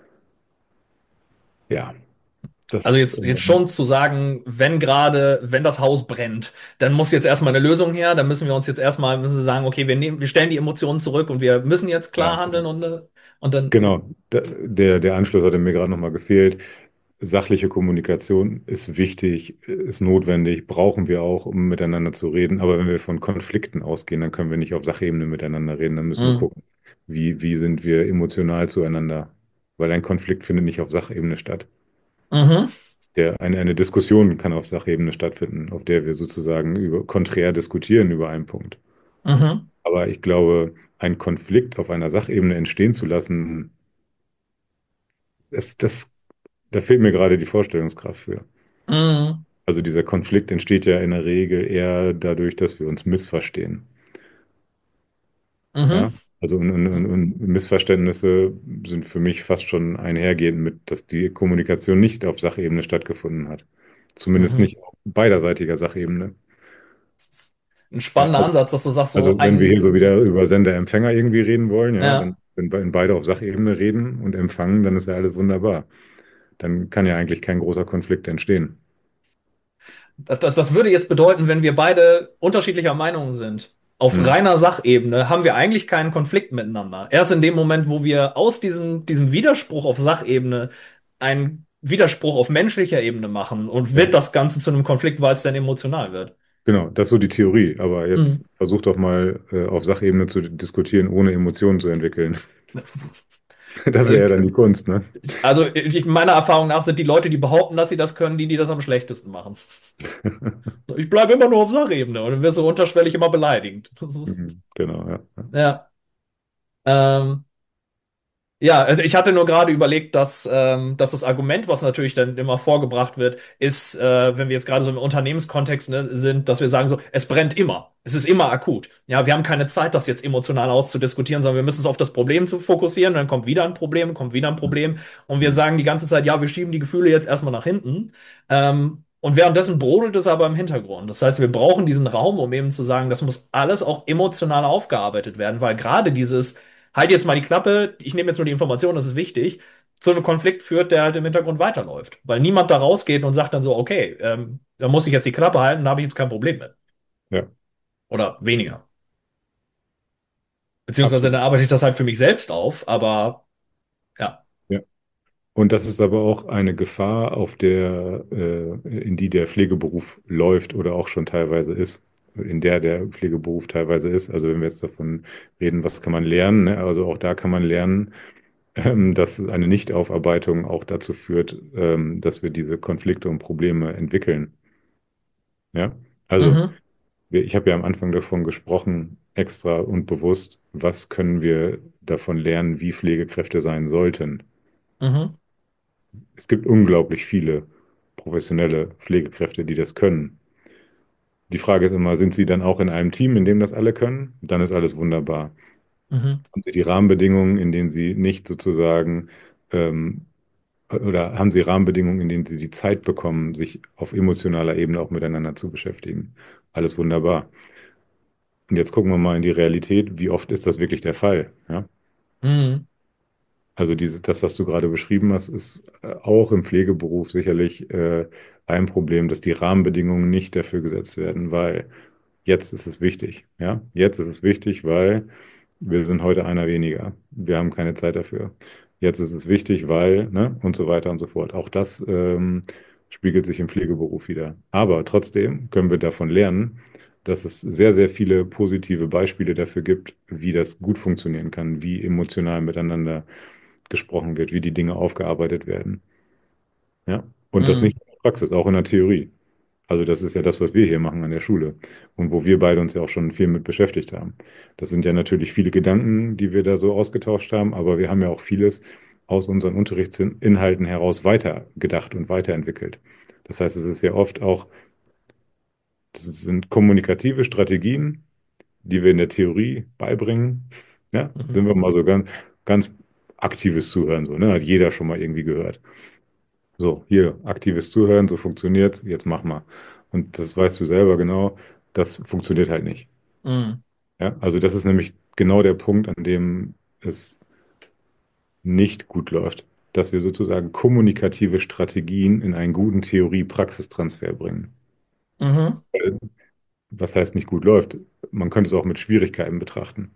ja, Also das, jetzt, jetzt ähm, schon zu sagen, wenn gerade, wenn das Haus brennt, dann muss jetzt erstmal eine Lösung her, dann müssen wir uns jetzt erstmal, müssen wir sagen, okay, wir nehmen, wir stellen die Emotionen zurück und wir müssen jetzt klar ja, handeln und, äh, und dann, genau. Da- Der, der Anschluss hatte mir gerade nochmal gefehlt. Sachliche Kommunikation ist wichtig, ist notwendig, brauchen wir auch, um miteinander zu reden. Aber wenn wir von Konflikten ausgehen, dann können wir nicht auf Sachebene miteinander reden. Dann müssen wir mhm. gucken, wie, wie sind wir emotional zueinander. Weil ein Konflikt findet nicht auf Sachebene statt. Mhm. Der, eine, eine Diskussion kann auf Sachebene stattfinden, auf der wir sozusagen über, konträr diskutieren über einen Punkt. Mhm. Aber ich glaube, einen Konflikt auf einer Sachebene entstehen zu lassen, das, das, da fehlt mir gerade die Vorstellungskraft für. Mhm. Also dieser Konflikt entsteht ja in der Regel eher dadurch, dass wir uns missverstehen. Mhm. Ja, also und, und, und und Missverständnisse sind für mich fast schon einhergehend mit, dass die Kommunikation nicht auf Sachebene stattgefunden hat. Zumindest Mhm. nicht auf beiderseitiger Sachebene. Das ist ein Ja, spannender also, Ansatz, dass du sagst, so also wenn wir hier so ein, wieder über Sender-Empfänger irgendwie reden wollen, ja, dann ja. wenn be- beide auf Sachebene reden und empfangen, dann ist ja alles wunderbar. Dann kann ja eigentlich kein großer Konflikt entstehen. Das, das, das würde jetzt bedeuten, wenn wir beide unterschiedlicher Meinung sind, auf Hm. reiner Sachebene, haben wir eigentlich keinen Konflikt miteinander. Erst in dem Moment, wo wir aus diesem, diesem Widerspruch auf Sachebene einen Widerspruch auf menschlicher Ebene machen und Ja. wird das Ganze zu einem Konflikt, weil es dann emotional wird. Genau, das ist so die Theorie. Aber jetzt Mhm. versuch doch mal äh, auf Sachebene zu diskutieren, ohne Emotionen zu entwickeln. Das Also, wäre ja dann die Kunst, ne? also ich, meiner Erfahrung nach sind die Leute, die behaupten, dass sie das können, die, die das am schlechtesten machen. Ich bleibe immer nur auf Sachebene und dann wirst du unterschwellig immer beleidigend. Mhm, genau, ja. Ja. Ähm, Ja, also ich hatte nur gerade überlegt, dass, ähm, dass das Argument, was natürlich dann immer vorgebracht wird, ist, äh, wenn wir jetzt gerade so im Unternehmenskontext, ne, sind, dass wir sagen so, es brennt immer. Es ist immer akut. Ja, wir haben keine Zeit, das jetzt emotional auszudiskutieren, sondern wir müssen es auf das Problem zu fokussieren. Dann kommt wieder ein Problem, kommt wieder ein Problem. Und wir Mhm. sagen die ganze Zeit, ja, wir schieben die Gefühle jetzt erstmal nach hinten. Ähm, und währenddessen brodelt es aber im Hintergrund. Das heißt, wir brauchen diesen Raum, um eben zu sagen, das muss alles auch emotional aufgearbeitet werden, weil gerade dieses halt jetzt mal die Klappe, ich nehme jetzt nur die Information, das ist wichtig, zu einem Konflikt führt, der halt im Hintergrund weiterläuft. Weil niemand da rausgeht und sagt dann so, okay, ähm, da muss ich jetzt die Klappe halten, da habe ich jetzt kein Problem mit. Ja, Oder weniger. Beziehungsweise dann absolut. arbeite ich das halt für mich selbst auf, aber ja. Ja. Und das ist aber auch eine Gefahr, auf der, äh, in die der Pflegeberuf läuft oder auch schon teilweise ist, in der der Pflegeberuf teilweise ist. Also wenn wir jetzt davon reden, was kann man lernen, ne? Also auch da kann man lernen, ähm, dass eine Nichtaufarbeitung auch dazu führt, ähm, dass wir diese Konflikte und Probleme entwickeln. Ja, also Mhm, wir, ich habe ja am Anfang davon gesprochen, extra und bewusst, was können wir davon lernen, wie Pflegekräfte sein sollten. mhm, Es gibt unglaublich viele professionelle Pflegekräfte, die das können. Die Frage ist immer, sind Sie dann auch in einem Team, in dem das alle können? Dann ist alles wunderbar. Mhm. Haben Sie die Rahmenbedingungen, in denen Sie nicht sozusagen, ähm, oder haben Sie Rahmenbedingungen, in denen Sie die Zeit bekommen, sich auf emotionaler Ebene auch miteinander zu beschäftigen? Alles wunderbar. Und jetzt gucken wir mal in die Realität, wie oft ist das wirklich der Fall? Ja? Mhm. Also diese, das, was du gerade beschrieben hast, ist äh, auch im Pflegeberuf sicherlich äh, ein Problem, dass die Rahmenbedingungen nicht dafür gesetzt werden, weil jetzt ist es wichtig. Ja? Jetzt ist es wichtig, weil wir sind heute einer weniger. Wir haben keine Zeit dafür. Jetzt ist es wichtig, weil, ne, und so weiter und so fort. Auch das ähm, spiegelt sich im Pflegeberuf wieder. Aber trotzdem können wir davon lernen, dass es sehr, sehr viele positive Beispiele dafür gibt, wie das gut funktionieren kann, wie emotional miteinander gesprochen wird, wie die Dinge aufgearbeitet werden. Ja? Und das nicht Mhm. in der Praxis, auch in der Theorie. Also das ist ja das, was wir hier machen an der Schule und wo wir beide uns ja auch schon viel mit beschäftigt haben. Das sind ja natürlich viele Gedanken, die wir da so ausgetauscht haben, aber wir haben ja auch vieles aus unseren Unterrichtsinhalten heraus weitergedacht und weiterentwickelt. Das heißt, es ist ja oft auch, das sind kommunikative Strategien, die wir in der Theorie beibringen. Ja, Mhm. sind wir mal so ganz, ganz aktives Zuhören, so, ne? Hat jeder schon mal irgendwie gehört. So, hier, aktives Zuhören, so funktioniert's, jetzt mach mal. Und das weißt du selber genau, das funktioniert halt nicht. Mhm. Ja, also das ist nämlich genau der Punkt, an dem es nicht gut läuft, dass wir sozusagen kommunikative Strategien in einen guten Theorie-Praxistransfer bringen. Mhm. Äh, Was heißt nicht gut läuft? Man könnte es auch mit Schwierigkeiten betrachten,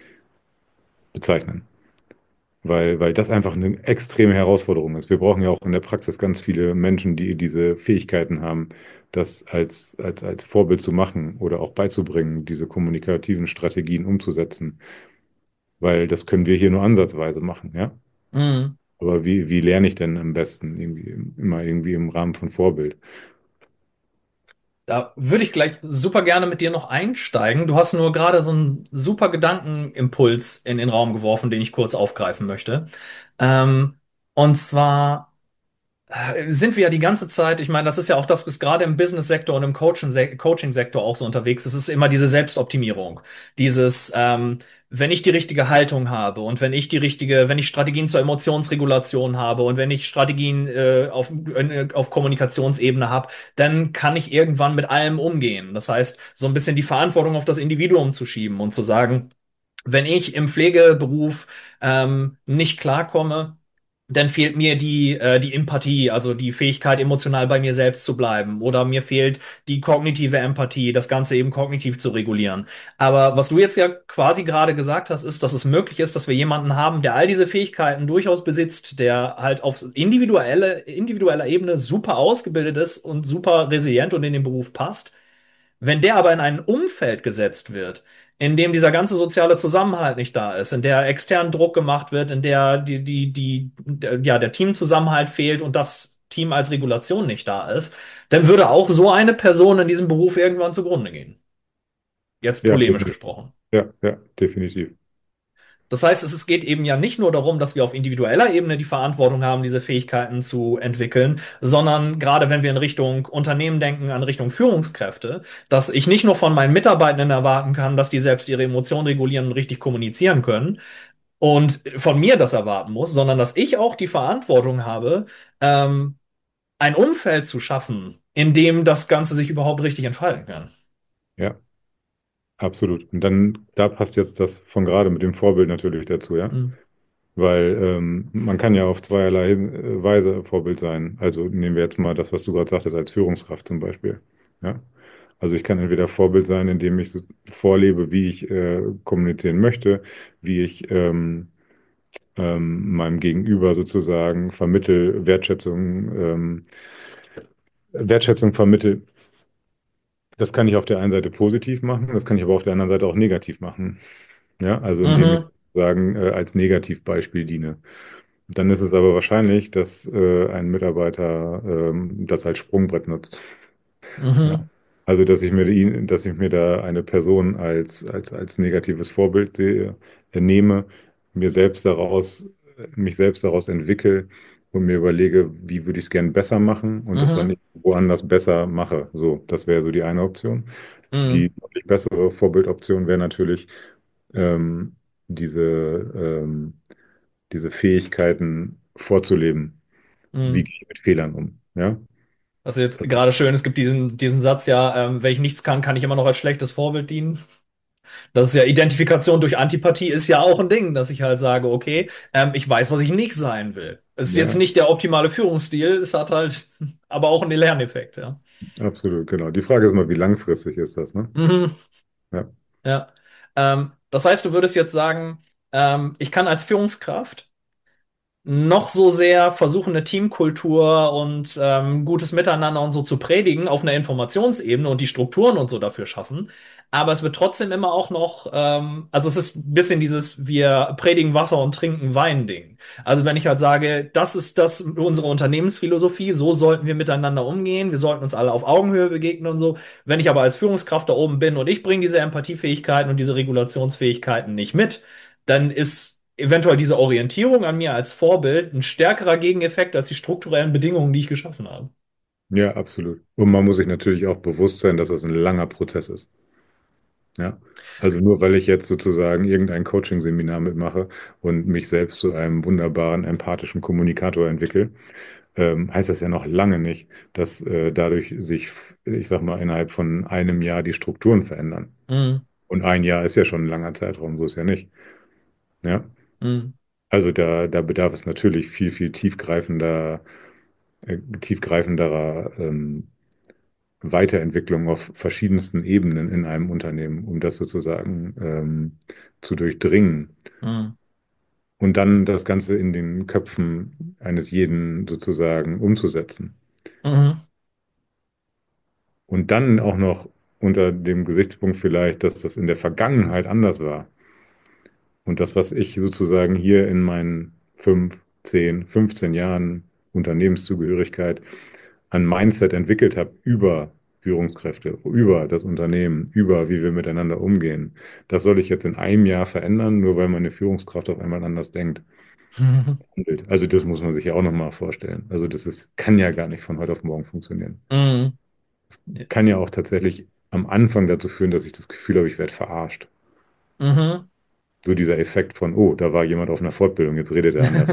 bezeichnen. Weil, weil das einfach eine extreme Herausforderung ist. Wir brauchen ja auch in der Praxis ganz viele Menschen, die diese Fähigkeiten haben, das als, als, als Vorbild zu machen oder auch beizubringen, diese kommunikativen Strategien umzusetzen. Weil das können wir hier nur ansatzweise machen, ja. Mhm. Aber wie, wie lerne ich denn am besten? Irgendwie, immer irgendwie im Rahmen von Vorbild. Da würde ich gleich super gerne mit dir noch einsteigen. Du hast nur gerade so einen super Gedankenimpuls in den Raum geworfen, den ich kurz aufgreifen möchte. Ähm, und zwar sind wir ja die ganze Zeit, ich meine, das ist ja auch das, was gerade im Business-Sektor und im Coaching- Coaching-Sektor auch so unterwegs ist, es ist immer diese Selbstoptimierung. Dieses, ähm, wenn ich die richtige Haltung habe und wenn ich die richtige, wenn ich Strategien zur Emotionsregulation habe und wenn ich Strategien äh, auf, äh, auf Kommunikationsebene habe, dann kann ich irgendwann mit allem umgehen. Das heißt, so ein bisschen die Verantwortung auf das Individuum zu schieben und zu sagen, wenn ich im Pflegeberuf ähm, nicht klarkomme, dann fehlt mir die, äh, die Empathie, also die Fähigkeit, emotional bei mir selbst zu bleiben. Oder mir fehlt die kognitive Empathie, das Ganze eben kognitiv zu regulieren. Aber was du jetzt ja quasi gerade gesagt hast, ist, dass es möglich ist, dass wir jemanden haben, der all diese Fähigkeiten durchaus besitzt, der halt auf individuelle, individueller Ebene super ausgebildet ist und super resilient und in den Beruf passt. Wenn der aber in ein Umfeld gesetzt wird, in dem dieser ganze soziale Zusammenhalt nicht da ist, in der extern Druck gemacht wird, in der die, die, die, der, ja, der Teamzusammenhalt fehlt und das Team als Regulation nicht da ist, dann würde auch so eine Person in diesem Beruf irgendwann zugrunde gehen. Jetzt Ja, polemisch definitiv. gesprochen. Ja, ja, definitiv. Das heißt, es es geht eben ja nicht nur darum, dass wir auf individueller Ebene die Verantwortung haben, diese Fähigkeiten zu entwickeln, sondern gerade wenn wir in Richtung Unternehmen denken, an Richtung Führungskräfte, dass ich nicht nur von meinen Mitarbeitenden erwarten kann, dass die selbst ihre Emotionen regulieren und richtig kommunizieren können und von mir das erwarten muss, sondern dass ich auch die Verantwortung habe, ähm, ein Umfeld zu schaffen, in dem das Ganze sich überhaupt richtig entfalten kann. Ja, absolut. Und dann, da passt jetzt das von gerade mit dem Vorbild natürlich dazu, ja. Hm. Weil ähm, man kann ja auf zweierlei Hin- äh, Weise Vorbild sein. Also nehmen wir jetzt mal das, was du gerade sagtest, als Führungskraft zum Beispiel. Ja? Also ich kann entweder Vorbild sein, indem ich so vorlebe, wie ich äh, kommunizieren möchte, wie ich ähm, ähm, meinem Gegenüber sozusagen vermittel, Wertschätzung, ähm, Wertschätzung vermittel. Das kann ich auf der einen Seite positiv machen, das kann ich aber auf der anderen Seite auch negativ machen. Ja, also indem ich Mhm. sozusagen äh, als Negativbeispiel diene. Dann ist es aber wahrscheinlich, dass äh, ein Mitarbeiter ähm, das als Sprungbrett nutzt. Ja. Mhm. Also, dass ich mir ihn, dass ich mir da eine Person als, als, als negatives Vorbild sehe, äh, nehme, mir selbst daraus, mich selbst daraus entwickle und mir überlege, wie würde ich es gern besser machen und das dann Mhm. nicht woanders besser mache. So, das wäre so die eine Option. Mhm. Die deutlich bessere Vorbildoption wäre natürlich, ähm, diese, ähm, diese Fähigkeiten vorzuleben. Wie Mhm. gehe ich mit Fehlern um? Ja, Also jetzt gerade schön, es gibt diesen, diesen Satz ja, ähm, wenn ich nichts kann, kann ich immer noch als schlechtes Vorbild dienen. Das ist ja Identifikation durch Antipathie ist ja auch ein Ding, dass ich halt sage, okay, ähm, ich weiß, was ich nicht sein will. Es ist jetzt ja, nicht der optimale Führungsstil, es hat halt aber auch einen Lerneffekt, ja. absolut, genau. Die Frage ist mal, wie langfristig ist das, ne? Mhm. Ja, Ja. Ähm, das heißt, du würdest jetzt sagen, ähm, ich kann als Führungskraft noch so sehr versuchen, eine Teamkultur und ähm, gutes Miteinander und so zu predigen auf einer Informationsebene und die Strukturen und so dafür schaffen. Aber es wird trotzdem immer auch noch, ähm, also es ist ein bisschen dieses, wir predigen Wasser und trinken Wein-Ding. Also wenn ich halt sage, das ist das unsere Unternehmensphilosophie, so sollten wir miteinander umgehen, wir sollten uns alle auf Augenhöhe begegnen und so. Wenn ich aber als Führungskraft da oben bin und ich bringe diese Empathiefähigkeiten und diese Regulationsfähigkeiten nicht mit, dann ist eventuell diese Orientierung an mir als Vorbild ein stärkerer Gegeneffekt als die strukturellen Bedingungen, die ich geschaffen habe. ja, absolut. Und man muss sich natürlich auch bewusst sein, dass das ein langer Prozess ist. Ja, also nur weil ich jetzt sozusagen irgendein Coaching-Seminar mitmache und mich selbst zu einem wunderbaren, empathischen Kommunikator entwickle, ähm, heißt das ja noch lange nicht, dass äh, dadurch sich, ich sag mal, innerhalb von einem Jahr die Strukturen verändern. Mm, Und ein Jahr ist ja schon ein langer Zeitraum, so ist ja nicht. Ja, mm, also da, da bedarf es natürlich viel, viel tiefgreifender, äh, tiefgreifenderer ähm, Weiterentwicklung auf verschiedensten Ebenen in einem Unternehmen, um das sozusagen ähm, zu durchdringen mm, und dann das Ganze in den Köpfen eines jeden sozusagen umzusetzen. mhm, Und dann auch noch unter dem Gesichtspunkt vielleicht, dass das in der Vergangenheit anders war. Und das, was ich sozusagen hier in meinen fünf, zehn, fünfzehn Jahren Unternehmenszugehörigkeit an Mindset entwickelt habe über Führungskräfte, über das Unternehmen, über wie wir miteinander umgehen, das soll ich jetzt in einem Jahr verändern, nur weil meine Führungskraft auf einmal anders denkt. handelt. Also das muss man sich ja auch nochmal vorstellen. Also das ist, kann ja gar nicht von heute auf morgen funktionieren. mm, Kann ja auch tatsächlich am Anfang dazu führen, dass ich das Gefühl habe, ich werde verarscht. mhm. So dieser Effekt von, oh, da war jemand auf einer Fortbildung, jetzt redet er anders.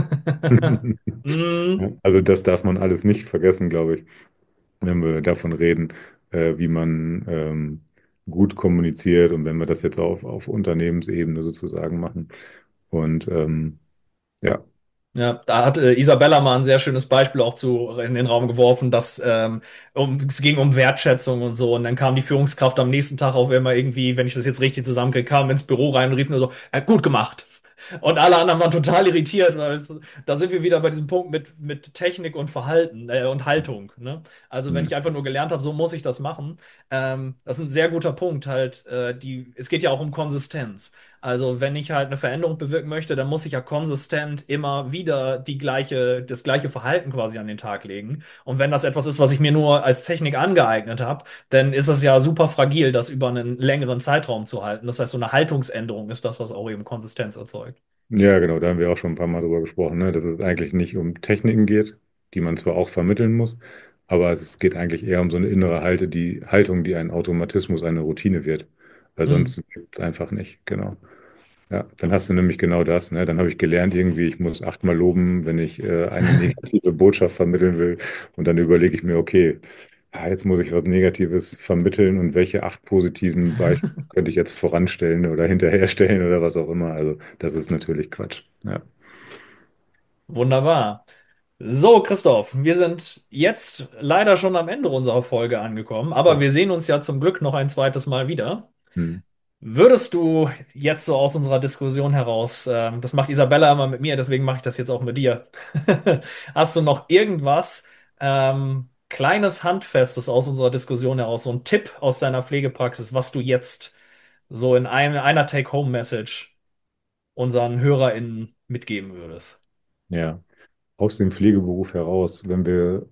Mm, Ja, also das darf man alles nicht vergessen, glaube ich, wenn wir davon reden, äh, wie man ähm, gut kommuniziert und wenn wir das jetzt auf, auf Unternehmensebene sozusagen machen. Und ähm, ja, Ja, da hat äh, Isabella mal ein sehr schönes Beispiel auch zu in den Raum geworfen, dass ähm, um, es ging um Wertschätzung und so. Und dann kam die Führungskraft am nächsten Tag auf einmal irgendwie, wenn ich das jetzt richtig zusammenkriege, kam ins Büro rein und rief nur so, äh, gut gemacht. Und alle anderen waren total irritiert, weil es, da sind wir wieder bei diesem Punkt mit, mit Technik und Verhalten äh, und Haltung. Ne? Also wenn hm. ich einfach nur gelernt habe, so muss ich das machen, ähm, das ist ein sehr guter Punkt. Halt, äh, die, es geht ja auch um Konsistenz. Also wenn ich halt eine Veränderung bewirken möchte, dann muss ich ja konsistent immer wieder die gleiche, das gleiche Verhalten quasi an den Tag legen. Und wenn das etwas ist, was ich mir nur als Technik angeeignet habe, dann ist es ja super fragil, das über einen längeren Zeitraum zu halten. Das heißt, so eine Haltungsänderung ist das, was auch eben Konsistenz erzeugt. Ja, genau, da haben wir auch schon ein paar Mal drüber gesprochen, ne? Dass es eigentlich nicht um Techniken geht, die man zwar auch vermitteln muss, aber es geht eigentlich eher um so eine innere Halte, die Haltung, die ein Automatismus, eine Routine wird. Weil Mm. sonst gibt es einfach nicht, genau. Ja, dann hast du nämlich genau das, ne? Dann habe ich gelernt irgendwie, ich muss achtmal loben, wenn ich äh, eine negative Botschaft vermitteln will. Und dann überlege ich mir, okay, ah, jetzt muss ich was Negatives vermitteln und welche acht positiven Beispiele könnte ich jetzt voranstellen oder hinterherstellen oder was auch immer. Also das ist natürlich Quatsch. Ja. Wunderbar. So, Christoph, wir sind jetzt leider schon am Ende unserer Folge angekommen, aber Oh. wir sehen uns ja zum Glück noch ein zweites Mal wieder. Hm. Würdest du jetzt so aus unserer Diskussion heraus, ähm, das macht Isabella immer mit mir, deswegen mache ich das jetzt auch mit dir. Hast du noch irgendwas, ähm, kleines Handfestes aus unserer Diskussion heraus, so ein Tipp aus deiner Pflegepraxis, was du jetzt so in einem, einer Take-Home-Message unseren HörerInnen mitgeben würdest? Ja, aus dem Pflegeberuf heraus, wenn wir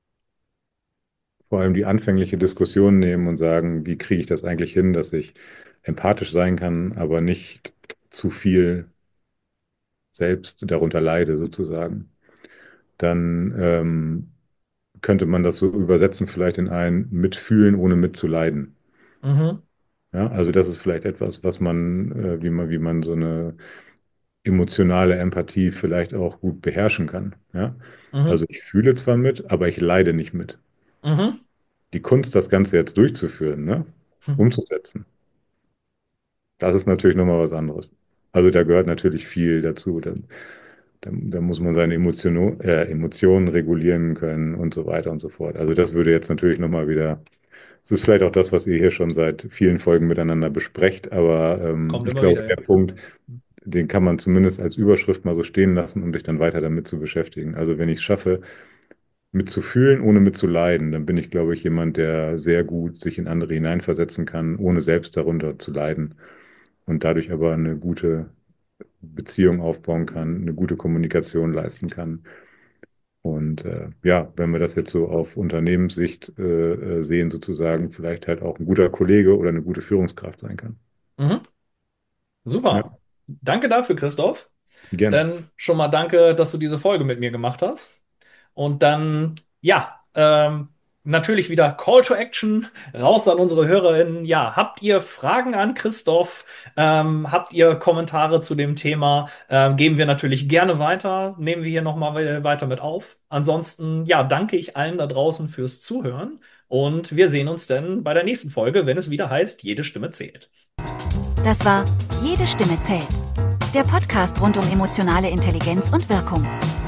vor allem die anfängliche Diskussion nehmen und sagen, wie kriege ich das eigentlich hin, dass ich empathisch sein kann, aber nicht zu viel selbst darunter leide, sozusagen. dann ähm, könnte man das so übersetzen, vielleicht in ein Mitfühlen, ohne mitzuleiden. Mhm. Ja, also das ist vielleicht etwas, was man, äh, wie man, wie man so eine emotionale Empathie vielleicht auch gut beherrschen kann. Ja, Mhm. also ich fühle zwar mit, aber ich leide nicht mit. Mhm. Die Kunst, das Ganze jetzt durchzuführen, ne, Mhm. umzusetzen, das ist natürlich nochmal was anderes. Also da gehört natürlich viel dazu. Da, da, da muss man seine Emotion, äh, Emotionen regulieren können und so weiter und so fort. Also das würde jetzt natürlich nochmal wieder, es ist vielleicht auch das, was ihr hier schon seit vielen Folgen miteinander besprecht, aber ähm, Kommt ich immer glaube, wieder, der ja. Punkt, den kann man zumindest als Überschrift mal so stehen lassen, um sich dann weiter damit zu beschäftigen. Also wenn ich es schaffe, mitzufühlen, ohne mitzuleiden, dann bin ich, glaube ich, jemand, der sehr gut sich in andere hineinversetzen kann, ohne selbst darunter zu leiden und dadurch aber eine gute Beziehung aufbauen kann, eine gute Kommunikation leisten kann. Und äh, ja, wenn wir das jetzt so auf Unternehmenssicht äh, äh, sehen, sozusagen, vielleicht halt auch ein guter Kollege oder eine gute Führungskraft sein kann. Mhm. Ja, Super. Danke dafür, Christoph. gerne. Dann schon mal danke, dass du diese Folge mit mir gemacht hast. Und dann, ja, ähm, natürlich wieder Call to Action, raus an unsere HörerInnen. Ja, habt ihr Fragen an Christoph? Ähm, habt ihr Kommentare zu dem Thema? Ähm, geben wir natürlich gerne weiter, nehmen wir hier nochmal weiter mit auf. Ansonsten, ja, danke ich allen da draußen fürs Zuhören und wir sehen uns dann bei der nächsten Folge, wenn es wieder heißt, jede Stimme zählt. Das war Jede Stimme zählt. Der Podcast rund um emotionale Intelligenz und Wirkung.